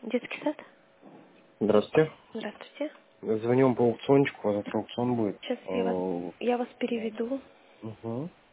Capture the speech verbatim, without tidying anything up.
Детский сад? Здравствуйте. Здравствуйте. Звоню вам по аукциончику, а завтра аукцион будет. Сейчас А, я вас, я вас да. переведу. Угу.